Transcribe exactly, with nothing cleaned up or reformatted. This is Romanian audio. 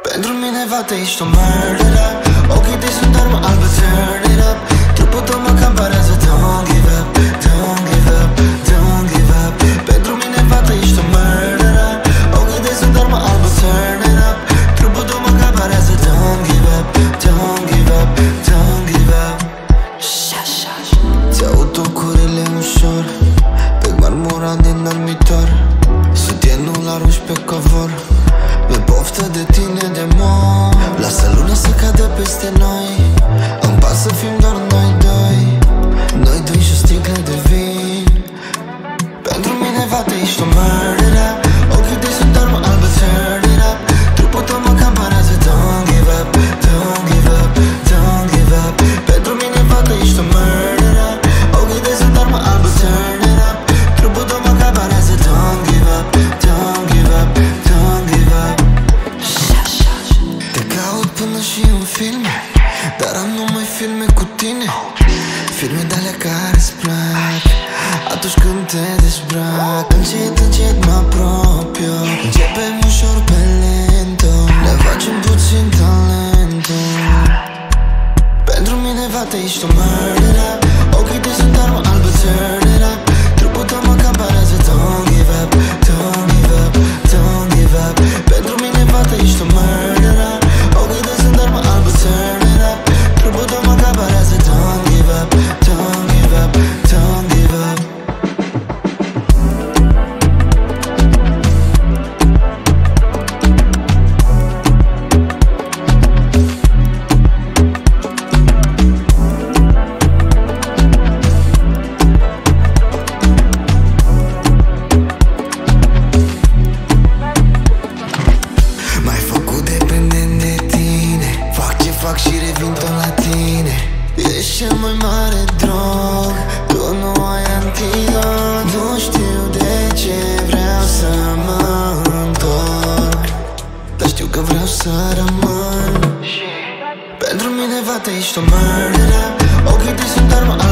Pentru mine, fată, ești o murderer. Ochii tăi sunt armă albă, turn it up. Trupul tău mă camparează, don't give up, don't give up, don't give up. Pentru mine, fată, ești o murderer. Ochii tăi sunt armă albă, turn it up. Trupul tău mă camparează, don't give up, don't give up, don't give up. Ți-au tocurile ușor pe marmura din dormitor. Sutienul arunci pe covor. Mi-e poftă de tine de mor. Lasă luna să cadă peste noi. Îmi pasă să fim doar noi doi. Noi doi și o sticlă de vin. Pentru mine, fată, ești o murderer. Ochii tăi sunt armă albă, turn it up. Trupul tău mă camparează, don't give up, don't give up, don't give up. Pentru mine, fată, ești o murderer. Ochii tăi sunt armă albă, turn it up. Trupul tău mă camparează, don't give up, don't give up, don't give up. Te caut până și în filme, dar am numai filme cu tine. Filme de-alea care-ți plac atunci când te dezbrac. Încet, încet mă apropiu. Începem ușor pe lento. Ne facem puțin talentul. Pentru mine, fată, ești o murderer. Ochii tăi sunt armă albă, turn it up. Trupul tău mă camparează, don't give up, don't give up, don't give up. Pentru mine, fată, ești o murderer. Ochii tăi sunt armă albă, turn it up. Trupul tău mă camparează, don't give up, don't give up, don't give up. M-ai făcut dependent de tine. Fac ce fac și revin tot la tine. Ești cel mai mare drog. Tu nu ai antidot. Nu știu de ce vreau să mă întorc, dar știu că vreau să rămân. Pentru mine, fată, ești o murderer. Ochii tăi sunt armă